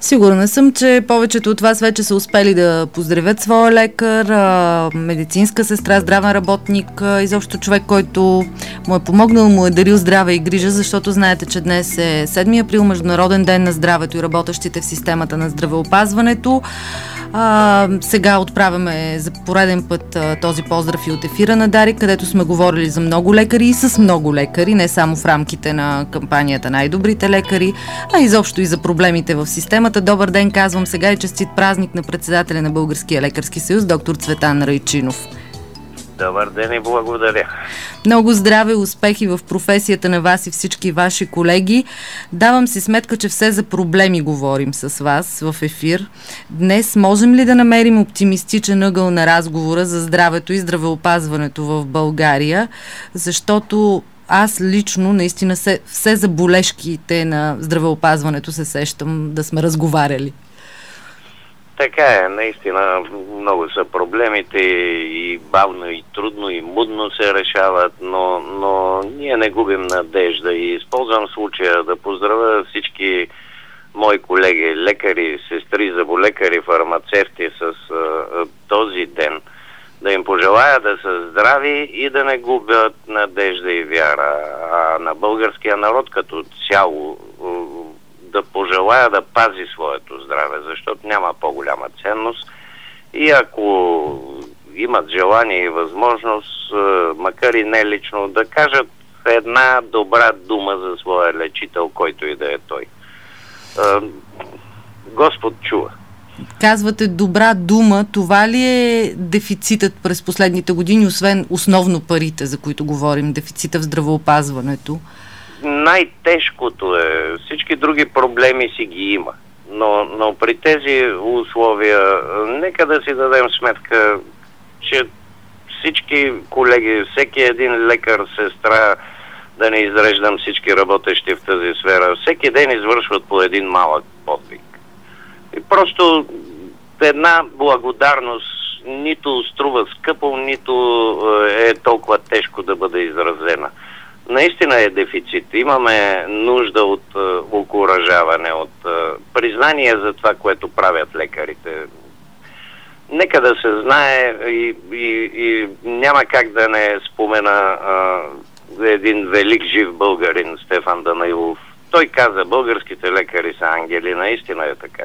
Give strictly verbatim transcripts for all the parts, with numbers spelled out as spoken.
Сигурна съм, че повечето от вас вече са успели да поздравят своя лекар, медицинска сестра, здравен работник, изобщо човек, който му е помогнал, му е дарил здраве и грижа, защото знаете, че днес е седми април, Международен ден на здравето и работещите в системата на здравеопазването. А, сега отправяме за пореден път а, този поздрав и от ефира на Дарик, където сме говорили за много лекари и с много лекари, не само в рамките на кампанията Най-добрите лекари, а изобщо и за проблемите в системата. Добър ден, казвам сега и честит празник на председателя на Българския лекарски съюз, доктор Цветан Райчинов. Добър ден и благодаря. Много здраве и успехи в професията на вас и всички ваши колеги. Давам си сметка, че все за проблеми говорим с вас в ефир. Днес можем ли да намерим оптимистичен ъгъл на разговора за здравето и здравеопазването в България? Защото аз лично наистина се, все за болешките на здравеопазването се сещам да сме разговаряли. Така е, наистина много са проблемите и бавно, и трудно, и мудно се решават, но, но ние не губим надежда и използвам случая да поздравя всички мои колеги, лекари, сестри, зъболекари, фармацевти с а, този ден, да им пожелая да са здрави и да не губят надежда и вяра. А на българския народ като цяло да пожелая да пази своето здраве, защото няма по-голяма ценност и ако имат желание и възможност, макар и не лично, да кажат една добра дума за своя лечител, който и да е той. Господ чува. Казвате добра дума, това ли е дефицитът през последните години, освен основно парите, за които говорим, дефицита в здравеопазването? Най-тежкото е, всички други проблеми си ги има, но, но при тези условия нека да си дадем сметка, че всички колеги, всеки един лекар, сестра, да не изреждам всички работещи в тази сфера, всеки ден извършват по един малък подвиг. И просто една благодарност нито струва скъпо, нито е толкова тежко да бъде изразена. Наистина е дефицит. Имаме нужда от е, окуражаване, от е, признание за това, което правят лекарите. Нека да се знае и, и, и няма как да не спомена е, един велик жив българин, Стефан Данаилов. Той каза, българските лекари са ангели. Наистина е така.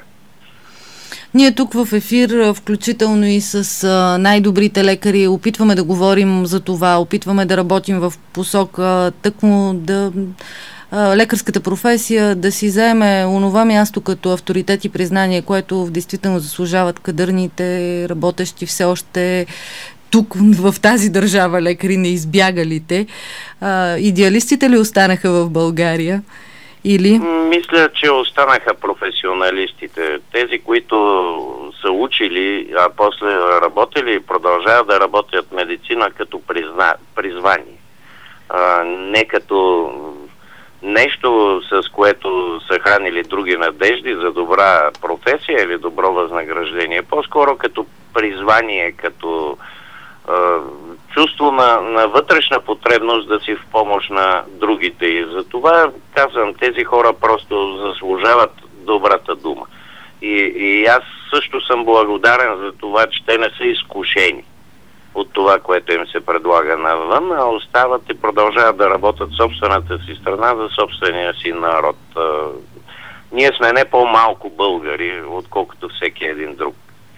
Ние тук в ефир, включително и с а, най-добрите лекари, опитваме да говорим за това, опитваме да работим в посока тъкмо да а, лекарската професия да си заеме онова място като авторитет и признание, което действително заслужават кадърните, работещи все още тук в тази държава лекари, неизбягалите. А, идеалистите ли останаха в България? Или? Мисля, че останаха професионалистите. Тези, които са учили, а после работили и продължават да работят медицина като призна... призвание. А, не като нещо, с което са хранили други надежди за добра професия или добро възнаграждение. По-скоро като призвание, като а, чувство на, на вътрешна потребност да си в помощ на другите. И за това казвам, тези хора просто заслужават добрата дума. И, и аз също съм благодарен за това, че те не са изкушени от това, което им се предлага навън, а остават и продължават да работят в собствената си страна за собствения си народ. Ние сме не по-малко българи, отколкото всеки един друг.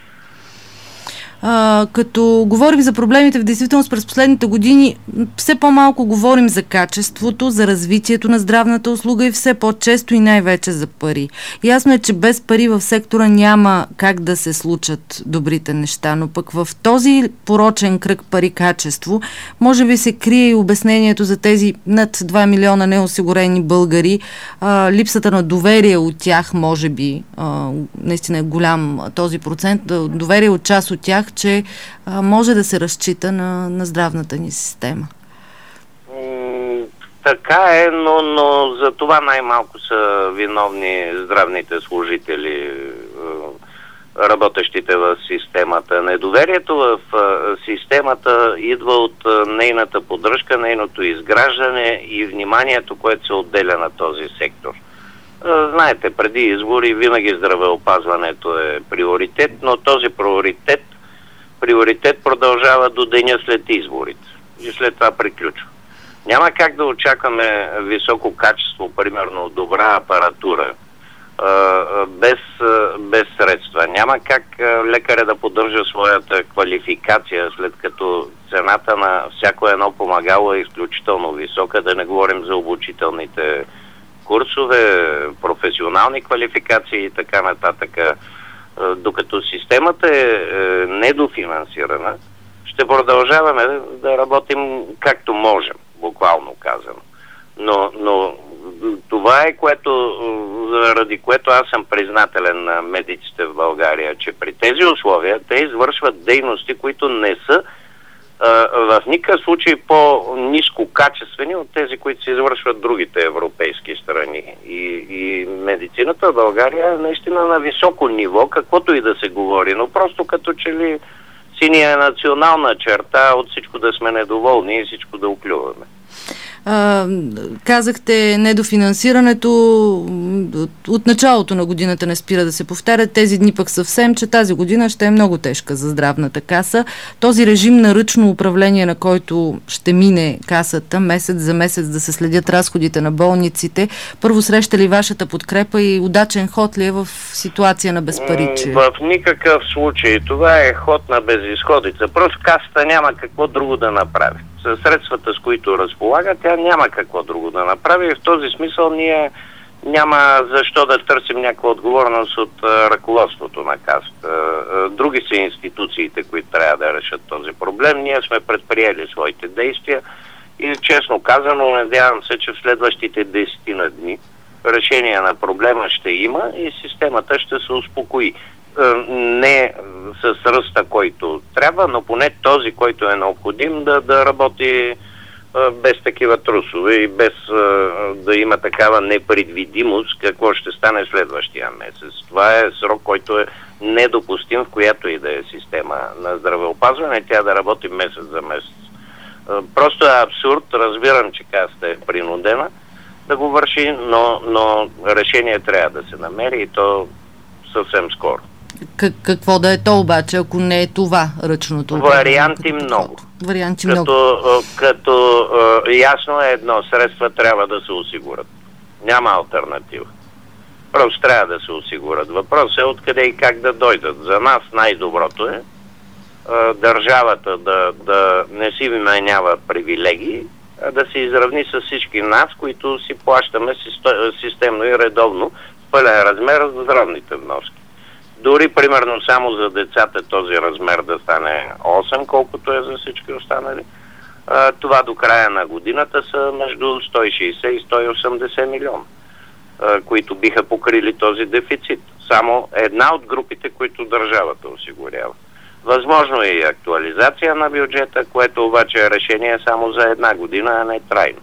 А, като говорим за проблемите в действителност през последните години, все по-малко говорим за качеството, за развитието на здравната услуга и все по-често и най-вече за пари. Ясно е, че без пари в сектора няма как да се случат добрите неща, но пък в този порочен кръг пари-качество може би се крие и обяснението за тези над два милиона неосигурени българи, а, липсата на доверие от тях, може би, а, наистина е голям този процент, доверие от част от тях, че а, може да се разчита на, на здравната ни система. М- така е, но, но за това най-малко са виновни здравните служители, работещите в системата. Недоверието в системата идва от нейната поддръжка, нейното изграждане и вниманието, което се отделя на този сектор. Знаете, преди избори винаги здравеопазването е приоритет, но този приоритет, приоритет продължава до деня след изборите. И след това приключва. Няма как да очакваме високо качество, примерно добра апаратура, без, без средства. Няма как лекаря да поддържа своята квалификация, след като цената на всяко едно помагало е изключително висока, да не говорим за обучителните курсове, професионални квалификации и така нататък. Докато системата е недофинансирана, ще продължаваме да работим както можем, буквално казано. Но, но това е което, заради което аз съм признателен на медиците в България, че при тези условия те извършват дейности, които не са а, в никакъв случай по-ниско качествени от тези, които се извършват другите европейски страни. И, и медицината в България е наистина на високо ниво, каквото и да се говори, но просто като че ли синия национална черта от всичко да сме недоволни и всичко да оплюваме. А, казахте, недофинансирането от, от началото на годината не спира да се повтарят. Тези дни пък съвсем, че тази година ще е много тежка за здравната каса. Този режим на ръчно управление, на който ще мине касата месец за месец да се следят разходите на болниците, първо среща ли вашата подкрепа и удачен ход ли е в ситуация на безпаричие? В никакъв случай. Това е ход на безизходица. Просто касата няма какво друго да направи. Със средствата, с които разполага, тя няма какво друго да направи. И в този смисъл ние няма защо да търсим някаква отговорност от а, ръководството на касата. А, други са институциите, които трябва да решат този проблем. Ние сме предприели своите действия и честно казано, надявам се, че в следващите десетина дни решение на проблема ще има и системата ще се успокои. Не с ръста, който трябва, но поне този, който е необходим да, да работи а, без такива трусове и без а, да има такава непредвидимост какво ще стане следващия месец. Това е срок, който е недопустим в която и да е система на здравеопазване, тя да работи месец за месец. А, просто е абсурд, разбирам, че касата е принудена да го върши, но, но решение трябва да се намери и то съвсем скоро. Как, какво да е то обаче, ако не е това ръчното? Варианти много. Варианти като, много. Като е, ясно е едно, средства трябва да се осигурят. Няма алтернатива. Просто трябва да се осигурят. Въпрос е откъде и как да дойдат. За нас най-доброто е, е държавата да, да не си вменява привилегии, а да се изравни с всички нас, които си плащаме системно и редовно в пълен размер за здравните вноски. Дори, примерно, само за децата този размер да стане осем, колкото е за всички останали, а, това до края на годината са между сто и шейсет и сто и осемдесет милиона, а, които биха покрили този дефицит. Само една от групите, които държавата осигурява. Възможно е и актуализация на бюджета, което обаче е решение само за една година, а не трайно.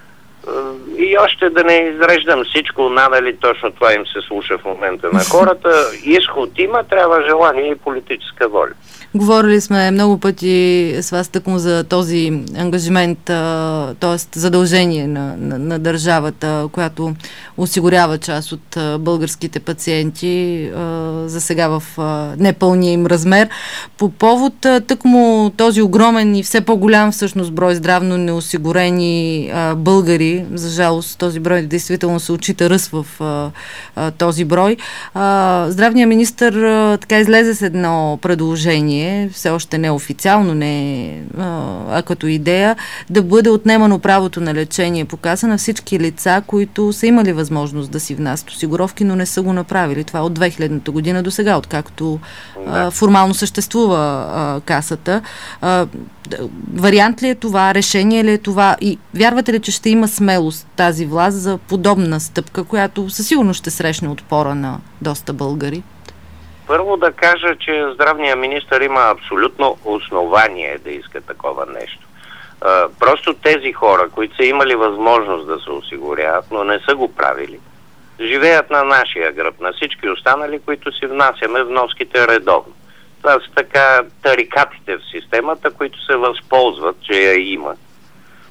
И още да не изреждам всичко, надали точно това им се слуша в момента на хората. Изход има, трябва желание и политическа воля. Говорили сме много пъти с вас тъкмо за този ангажимент, т.е. задължение на, на, на държавата, която осигурява част от българските пациенти за сега в непълния им размер. По повод тъкмо този огромен и все по-голям всъщност брой здравно неосигурени българи, за жалост този брой действително се отчита ръст в този брой. Здравният министър така излезе с едно предложение, все още не официално, не а, а като идея, да бъде отнемано правото на лечение по каса на всички лица, които са имали възможност да си внасят осигуровки, но не са го направили. Това от две хилядната година до сега, откакто а, формално съществува а, касата. А, вариант ли е това? Решение ли е това? И вярвате ли, че ще има смелост тази власт за подобна стъпка, която със сигурност ще срещне отпора на доста българи? Първо да кажа, че здравният министър има абсолютно основание да иска такова нещо. А, просто тези хора, които са имали възможност да се осигуряват, но не са го правили, живеят на нашия гръб, на всички останали, които си внасяме вноските редовно. Това са така тарикатите в системата, които се възползват, че я има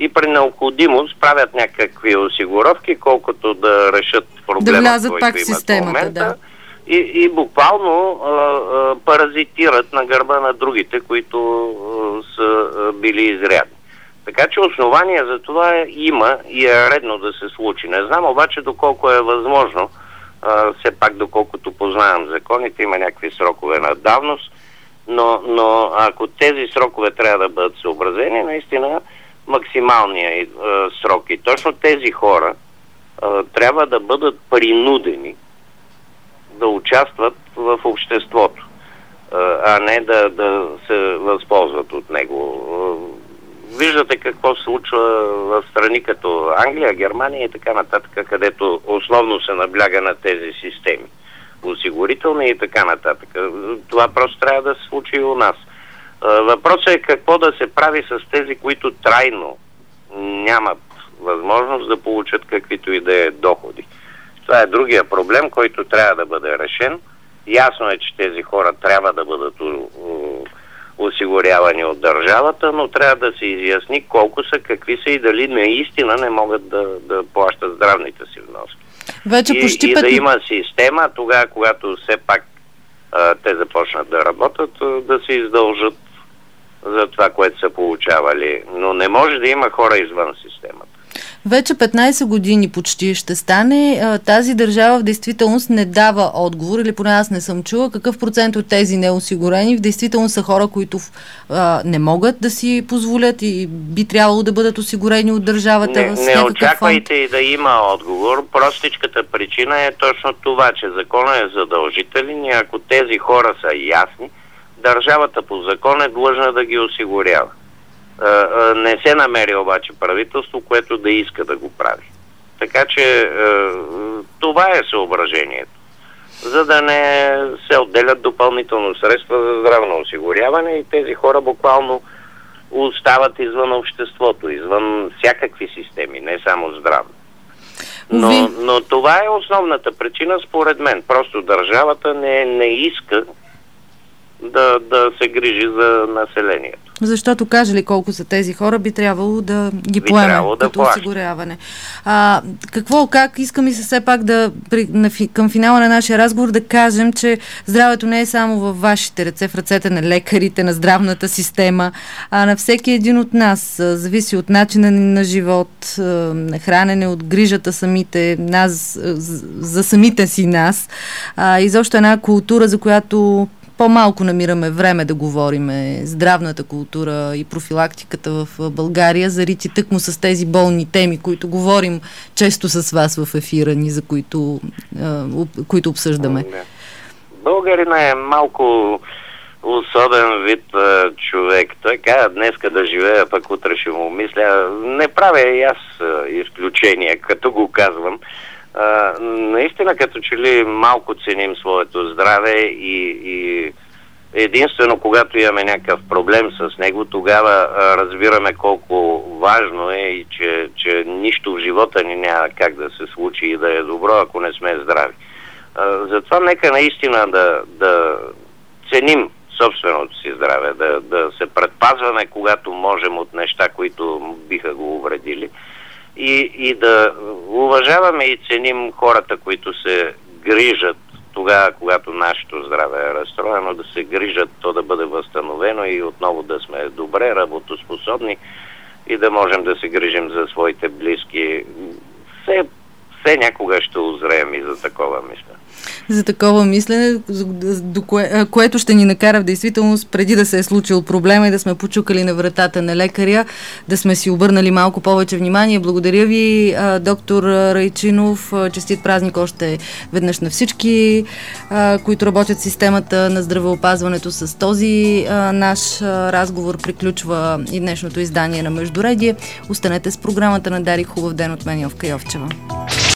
и при необходимост правят някакви осигуровки, колкото да решат проблема, да който имат в момента. Да. И, и буквално а, а, паразитират на гърба на другите, които а, са а, били изрядни. Така че основания за това има и е редно да се случи. Не знам обаче доколко е възможно, а, все пак доколкото познавам законите, има някакви срокове на давност, но, но ако тези срокове трябва да бъдат съобразени, наистина максималния а, срок и точно тези хора а, трябва да бъдат принудени да участват в обществото, а не да, да се възползват от него. Виждате какво се случва в страни като Англия, Германия и така нататък, където основно се набляга на тези системи. Осигурителни и така нататък. Това просто трябва да се случи и у нас. Въпросът е какво да се прави с тези, които трайно нямат възможност да получат каквито и да е доходи. Това е другия проблем, който трябва да бъде решен. Ясно е, че тези хора трябва да бъдат осигурявани от държавата, но трябва да се изясни колко са, какви са и дали наистина не могат да, да плащат здравните си вноски. Вече и, почти и път... да има система, тогава, когато все пак а, те започнат да работят, а, да се издължат за това, което са получавали. Но не може да има хора извън системата. Вече петнайсет години почти ще стане. Тази държава в действителност не дава отговор, или поне аз не съм чула, какъв процент от тези неосигурени в действителност са хора, които а, не могат да си позволят и би трябвало да бъдат осигурени от държавата. Не, с не очаквайте фонд. И да има отговор. Простичката причина е точно това, че законът е задължителен и ако тези хора са ясни, държавата по закон е длъжна да ги осигурява. Не се намери обаче правителство, което да иска да го прави. Така че това е съображението. За да не се отделят допълнително средства за здравно осигуряване и тези хора буквално остават извън обществото, извън всякакви системи, не само здравни. Но, но това е основната причина според мен. Просто държавата не, не иска да, да се грижи за населението. Защото каже ли колко са тези хора, би трябвало да ги би поеме да като плаща. Осигуряване. А, какво, как, искам и се все пак да, при, на, към финала на нашия разговор да кажем, че здравето не е само във вашите ръце, в ръцете на лекарите, на здравната система, а на всеки един от нас. Зависи от начина на живот, на хранене, от грижата самите нас, за самите си нас. А, изобщо една култура, за която по-малко намираме време да говорим, здравната култура и профилактиката в България, зарити тъкмо с тези болни теми, които говорим често с вас в ефира ни, за които, които обсъждаме. Българина е малко особен вид а, човек. Той каза днеска да живея, пък утре ще му мисля. Не правя и аз а, изключение, като го казвам. А, наистина, като че ли малко ценим своето здраве и, и единствено когато имаме някакъв проблем с него, тогава а, разбираме колко важно е и че, че нищо в живота ни няма как да се случи и да е добро, ако не сме здрави. А, затова нека наистина да, да ценим собственото си здраве, да, да се предпазваме, когато можем от неща, които биха го увредили. И, и да уважаваме и ценим хората, които се грижат тогава, когато нашето здраве е разстроено, да се грижат то да бъде възстановено и отново да сме добре, работоспособни и да можем да се грижим за своите близки. Все, все някога ще узреем и за такова мисля. За такова мислене, до кое, което ще ни накара в действителност, преди да се е случил проблема и да сме почукали на вратата на лекаря, да сме си обърнали малко повече внимание. Благодаря ви, доктор Райчинов. Честит празник още веднъж на всички, които работят в системата на здравеопазването. С този наш разговор приключва и днешното издание на Междуредие. Останете с програмата на Дарик. Хубав ден от мен, Йовка Йовчева.